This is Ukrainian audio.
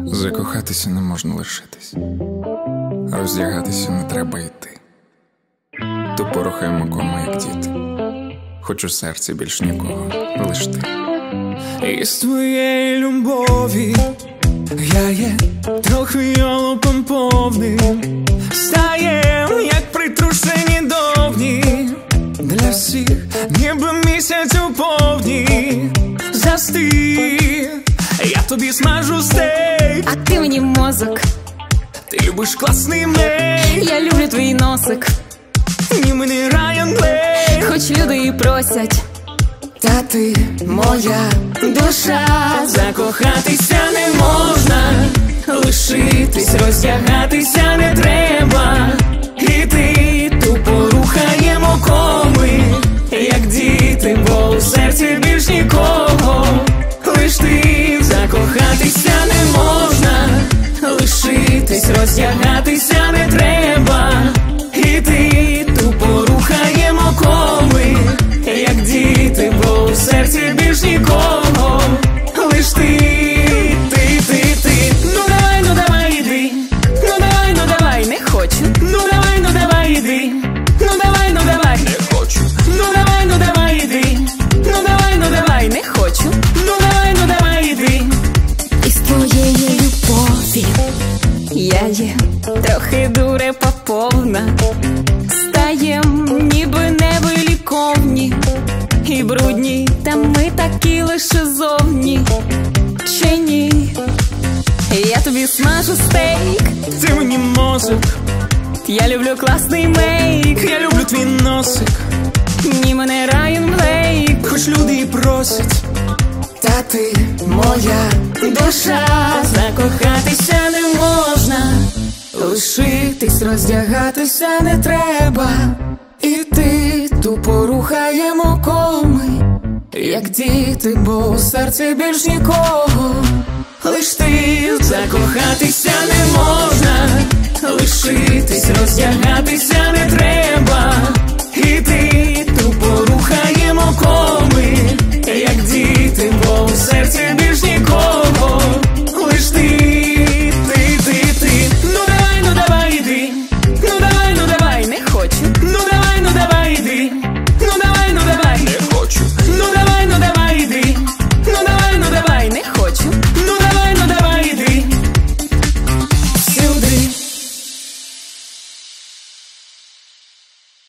Закохатися не можна лишитись, роздягатися не треба йти. Тупо рухаємо кому, як діти. Хоч у серці більш нікого, лиш ти. І з твоєї любові я є трохи йолопом повним. Стаєм, як притрушені довні. Для всіх ніби місяць у повні. Застиг, я тобі смажу стейк, а ти мені мозок. Ти любиш класний мейк, я люблю твій носик. Ні, ми не Райан Блейк, хоч люди і просять. та ти моя душа. Закохатися не можна, лишитись, роздягатися не треба. І ти тупо рухаємо коми, як діти, бо у серці більш нікого. Лиш ти, закохатися не можна, лишитись, роздягатися не треба. І ти тупо рухаємо коми, як діти, бо у серці більш нікого. Лиш ти. Ну давай, іди. Ну давай, не хочу. Ну давай, іди. Ну давай, не хочу. Ну давай, іди. Ну давай, не хочу. Ну давай, іди. Із твоєї любові я є трохи дурепа повна. Стаєм, ніби невиліковні і брудні, та ми такі лише зовні. Чи ні? Я тобі смажу стейк, Ти мені мозок, я люблю класний мейк. я люблю твій носик, Ні, мене Райан Блейк, хоч люди і просять. Та ти моя душа. Закохатися не можна, лишитись, роздягатися не треба. І ти тупо рухаємо коми, як діти, бо у серці більш нікого. Лиш ти, закохатися не можна, лишитись, роздягатися не треба. І ти